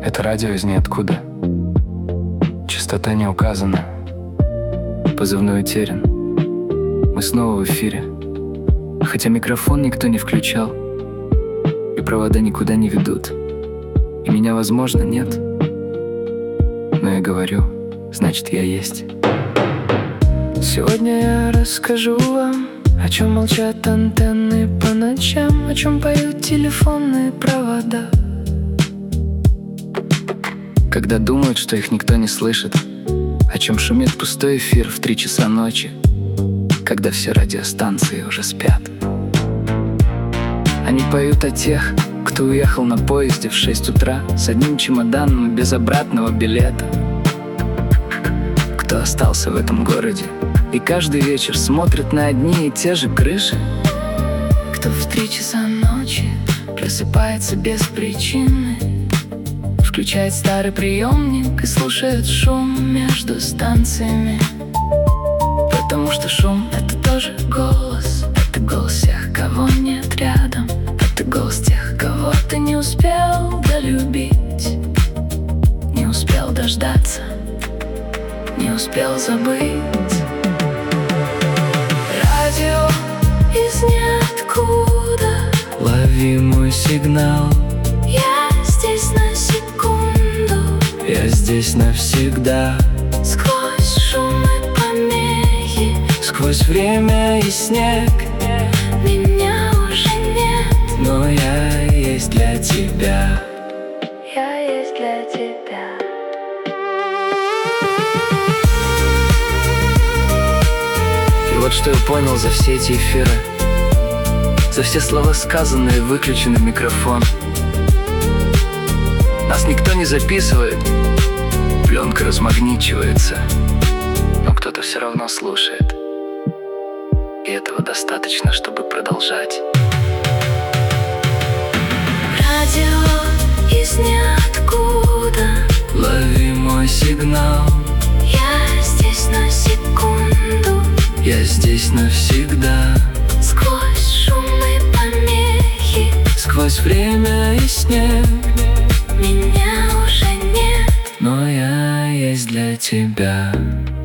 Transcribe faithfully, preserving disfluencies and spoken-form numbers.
Это радио из ниоткуда. Частота не указана. Позывной утерян. Мы снова в эфире. Хотя микрофон никто не включал, и провода никуда не ведут, и меня, возможно, нет. Но я говорю, значит, я есть. Сегодня я расскажу вам, о чем молчат антенны по ночам, о чем поют телефонные провода, когда думают, что их никто не слышит, о чем шумит пустой эфир в три часа ночи, когда все радиостанции уже спят. Они поют о тех, кто уехал на поезде в шесть утра с одним чемоданом и без обратного билета, кто остался в этом городе и каждый вечер смотрит на одни и те же крыши, кто в три часа ночи просыпается без причины, включает старый приемник и слушает шум между станциями. Потому что шум — это тоже голос. Это голос тех, кого нет рядом. Это голос тех, кого ты не успел долюбить, не успел дождаться, не успел забыть. Радио из ниоткуда, лови мой сигнал. Я здесь на секунду, я здесь навсегда. Сквозь шум и помехи, сквозь время и снег, меня уже нет, но я есть для тебя. Я есть для тебя. И вот что я понял за все эти эфиры, за все слова сказанные, выключенный микрофон. Нас никто не записывает, пленка размагничивается, но кто-то все равно слушает. И этого достаточно, чтобы продолжать. Радио из ниоткуда, Лови мой сигнал. я здесь на секунду, Я здесь навсегда. сквозь шум и помехи, Сквозь время и снег, меня уже нет, но я есть для тебя.